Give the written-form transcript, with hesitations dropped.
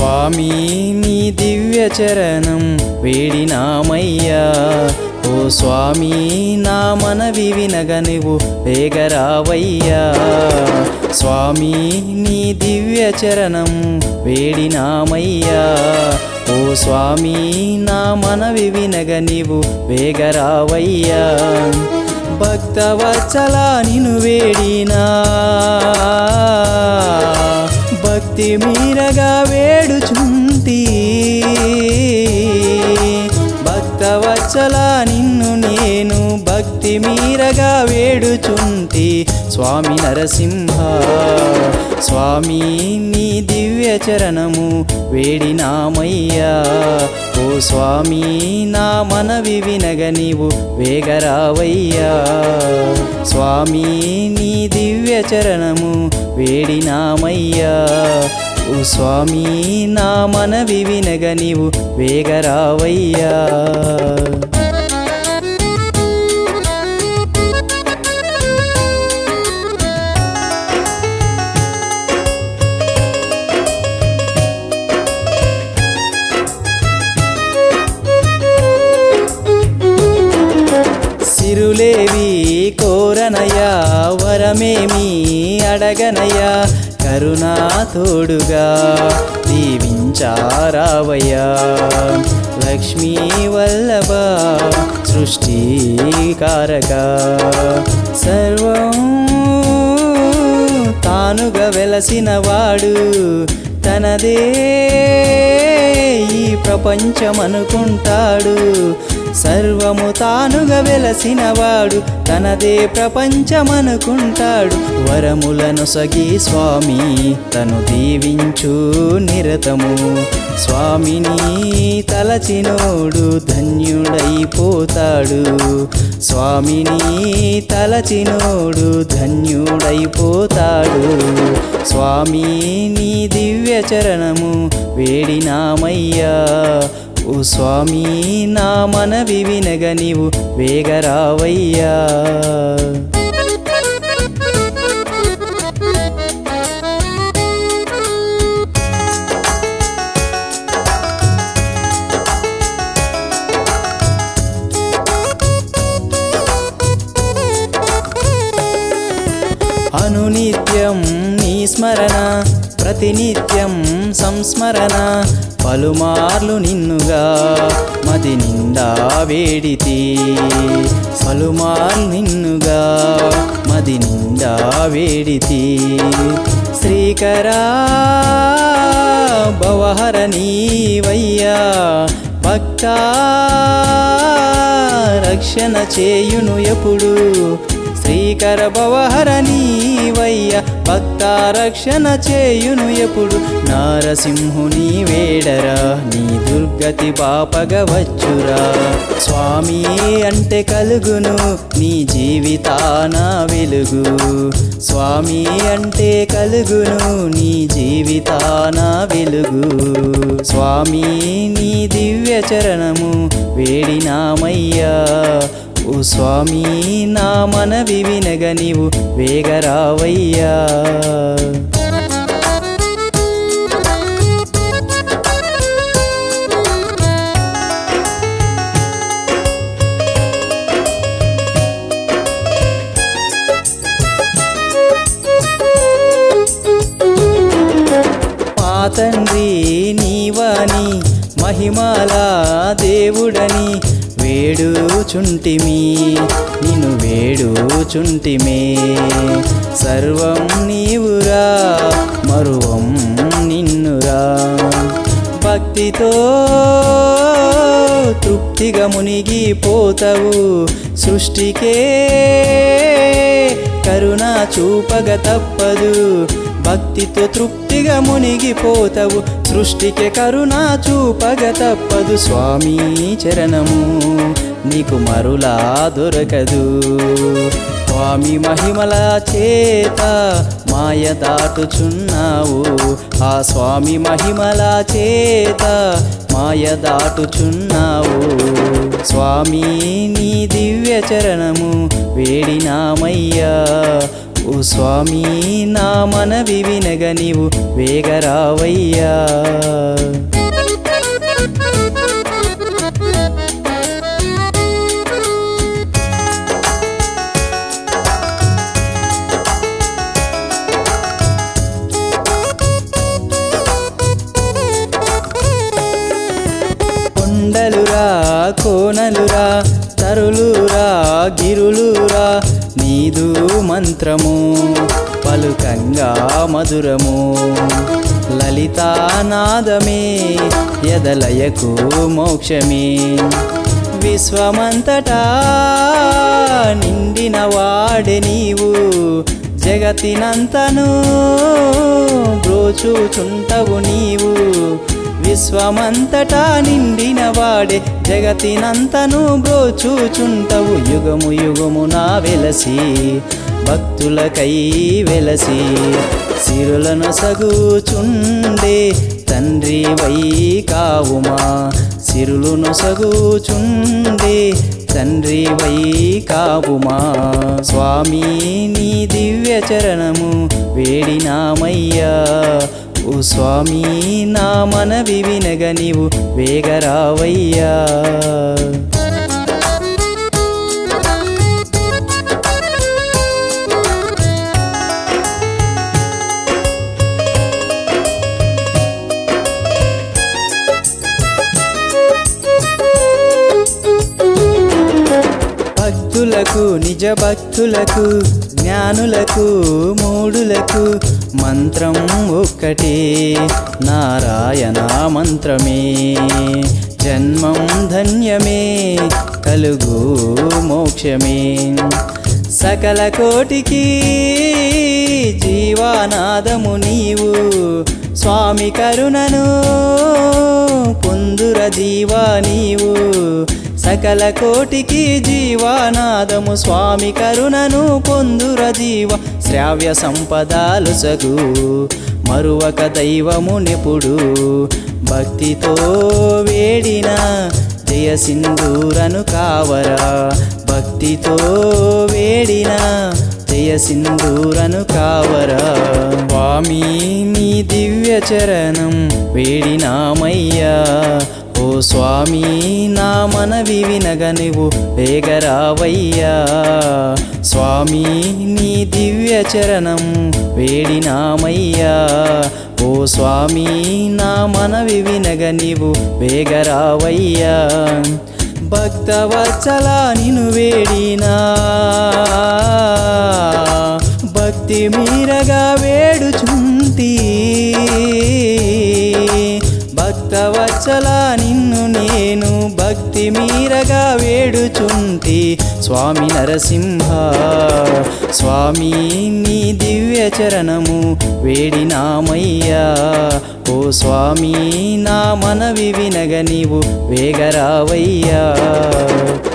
స్వామి నీ దివ్య చరణం వేడినామయ్యా. ఓ స్వామి నా మనవి వినగ నువ్వు వేగరావయ్యా. స్వామి నీ దివ్య చరణం వేడినామయ్యా. ఓ స్వామి నా మనవి వినగ నీవు వేగరావయ్యా. భక్తవత్సల నిన్ను వేడినా భక్తి మీరగా వేడుచుంటి. భక్తవత్సల నిన్ను నేను భక్తి మీరగా వేడుచుంటి. స్వామి నరసింహ స్వామి నీ దివ్య చరణము వేడినామయ్యా. ఓ స్వామి నా మనవి వినగ నీవు వేగరావయ్యా. స్వామి నీ దివ్య చరణము వేడినామయ్యా. ఓ స్వామి నా మనవి వినగ నీవు వేగరావయ్యా. సిరులేవి కోరనయ్యా వరమేమి అడగనయ్యా. కరుణా తోడుగా దీవించారావయ్యా. లక్ష్మీ వల్లభ సృష్టికారక సర్వం తానుగా వెలసినవాడు. తనదే ఈ ప్రపంచమనుకుంటాడు. సర్వము తానుగా వెలసినవాడు తనదే ప్రపంచమనుకుంటాడు. వరములను సగి స్వామి తను దీవించు నిరతము. స్వామిని తలచినోడు ధన్యుడైపోతాడు. స్వామిని తలచినోడు ధన్యుడైపోతాడు. స్వామి నీ దివ్య చరణము వేడినామయ్యా. ఓ స్వామి నా మనవి వినగ నీవు వేగరావయ్యా. అనునిత్యం నీ స్మరణ ప్రతినిత్యం సంస్మరణ. పలుమార్లు నిన్నుగా మది నిండా వేడితి. పలుమార్లు నిన్నుగా మది నిండా వేడితి. శ్రీకరా భవహర నీవయ్యా. భక్త రక్షణ చేయును ఎప్పుడు. శ్రీకర భవహర నీవయ్య భక్త రక్షణ చేయును ఎప్పుడు. నారసింహుని వేడరా నీ దుర్గతి బాపగవచ్చురా. స్వామి అంటే కలుగును నీ జీవితాన వెలుగు. స్వామి అంటే కలుగును నీ జీవితాన వెలుగు. స్వామి నీ దివ్య చరణము వేడినామయ్యా. ఓ స్వామి నా మనవి వినగ నీవు వేగరావయ్యా. మా తండ్రి నీవాని మహిమాల దేవుడని వేడుచుంటిమి నిన్ను వేడుచుంటిమే. సర్వం నీవురా మరువం నిన్నురా. భక్తితో తృప్తిగా మునిగిపోతావు. సృష్టికే కరుణ చూపగ తప్పదు. భక్తితో తృప్తిగా మునిగిపోతావు. సృష్టికి కరుణ చూపగ తప్పదు. స్వామి చరణము నీకు మరులా దొరకదు. స్వామి మహిమల చేత మాయ దాటుచున్నావు. ఆ స్వామి మహిమల చేత మాయ దాటుచున్నావు. స్వామి నీ దివ్య చరణము వేడినామయ్యా. ఓ స్వామి నా మనవి వినగ నీవు వేగరావయ్యా. కొండలురా కోనలురా తరులురా గిరులురా నీదు మంత్రము పలుకంగా మధురము లలితానాదమే యదలయకు మోక్షమే. విశ్వమంతటా నిండిన వాడే నీవు జగతినంతను బ్రోచుచుంటవు నీవు. విశ్వమంతటా నిండిన వాడే జగతినంతను బ్రోచుచుంటవు. యుగము యుగమున వెలసి భక్తులకై వెలసి సిరులను సగుచుండే తండ్రి వై కావుమా. సిరులను సగుచుండే తండ్రి వై కావుమా. స్వామి నీ దివ్య చరణము వేడినామయ్యా. ఓ స్వామి నా మనవి వినగ నీవు వేగరావయ్యా. భక్తులకు నిజ భక్తులకు జ్ఞానులకు మూఢులకు మంత్రం ఒక్కటే నారాయణ మంత్రమే. జన్మం ధన్యమే కలుగు మోక్షమే. సకల కోటికి జీవానాదము నీవు స్వామి కరుణను పొందుర జీవా నీవు. సకల కోటికి జీవానాదము స్వామి కరుణను పొందుర జీవ. శ్రావ్య సంపదాలు సగు మరువక దైవము నిపుడు భక్తితో వేడిన జయ సింధూరను కావరా. భక్తితో వేడిన జయ సింధూరను కావరా. స్వామి నీ దివ్య చరణం వేడినామయ్యా. ఓ స్వామి నా మనవి వినగ నీవు వేగరావయ్యా. స్వామి నీ దివ్య చరణం వేడినామయ్యా. ఓ స్వామి నా మనవి వినగ నీవు వేగరావయ్యా. భక్తవత్సల నిను వేడినా భక్తి మీరగా వేడుచుంటి. భక్తవత్సల నిన్ను నేను భక్తి మీరగా వేడుచుంటి. స్వామి నరసింహ స్వామి నీ దివ్య చరణము వేడినామయ్యా. ఓ స్వామి నా మనవి వినగ నీవు వేగరావయ్యా.